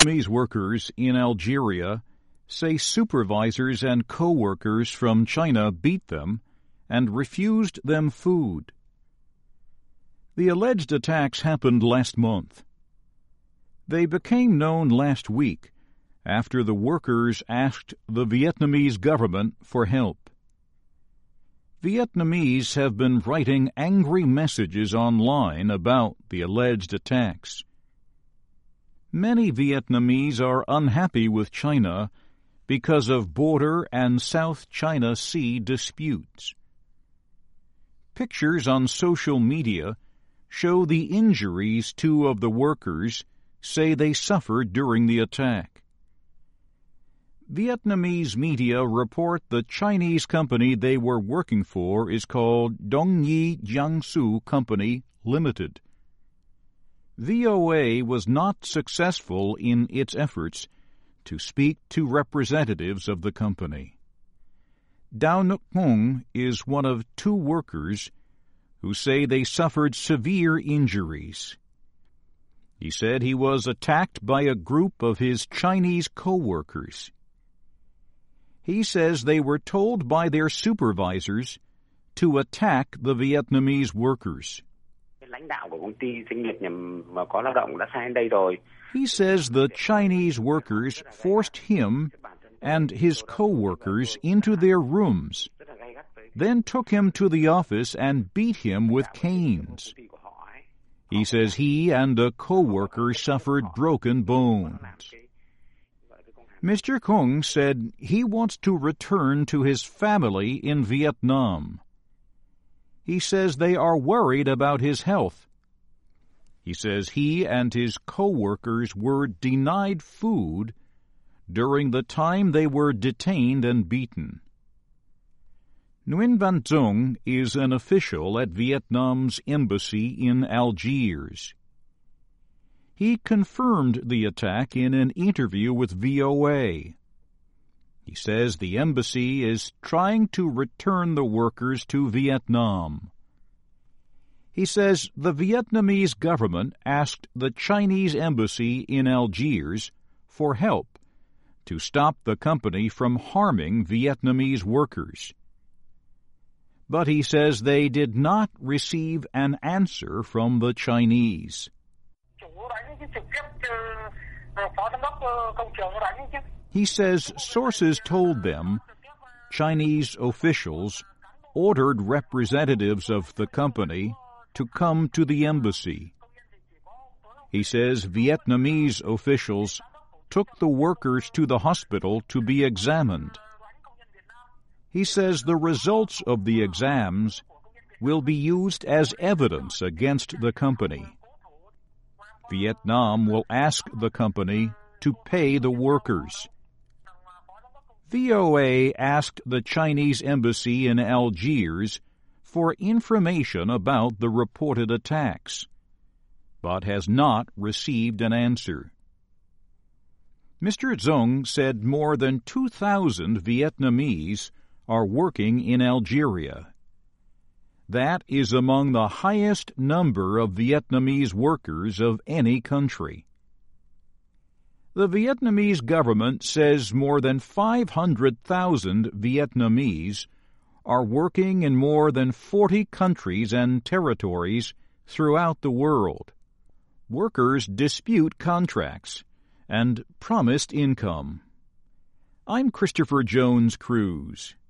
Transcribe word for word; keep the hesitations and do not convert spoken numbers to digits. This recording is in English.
Vietnamese workers in Algeria say supervisors and co-workers from China beat them and refused them food. The alleged attacks happened last month. They became known last week after the workers asked the Vietnamese government for help. Vietnamese have been writing angry messages online about the alleged attacks. Many Vietnamese are unhappy with China because of border and South China Sea disputes. Pictures on social media show the injuries two of the workers say they suffered during the attack. Vietnamese media report the Chinese company they were working for is called Dong Nhi Jiangsu Company Limited. V O A was not successful in its efforts to speak to representatives of the company. Dao Ngoc Hung is one of two workers who say they suffered severe injuries. He said he was attacked by a group of his Chinese co-workers. He says they were told by their supervisors to attack the Vietnamese workers. He says the Chinese workers forced him and his co-workers into their rooms, then took him to the office and beat him with canes. He says he and a co-worker suffered broken bones. Mister Kung said he wants to return to his family in Vietnam. He says they are worried about his health. He says he and his co-workers were denied food during the time they were detained and beaten. Nguyen Van Dung is an official at Vietnam's embassy in Algiers. He confirmed the attack in an interview with V O A. He says the embassy is trying to return the workers to Vietnam. He says the Vietnamese government asked the Chinese embassy in Algiers for help to stop the company from harming Vietnamese workers. But he says they did not receive an answer from the Chinese. He says sources told them Chinese officials ordered representatives of the company to come to the embassy. He says Vietnamese officials took the workers to the hospital to be examined. He says the results of the exams will be used as evidence against the company. Vietnam will ask the company to pay the workers. V O A asked the Chinese embassy in Algiers for information about the reported attacks, but has not received an answer. Mister Zong said more than two thousand Vietnamese are working in Algeria. That is among the highest number of Vietnamese workers of any country. The Vietnamese government says more than five hundred thousand Vietnamese are working in more than forty countries and territories throughout the world. Workers dispute contracts and promised income. I'm Christopher Jones Cruz.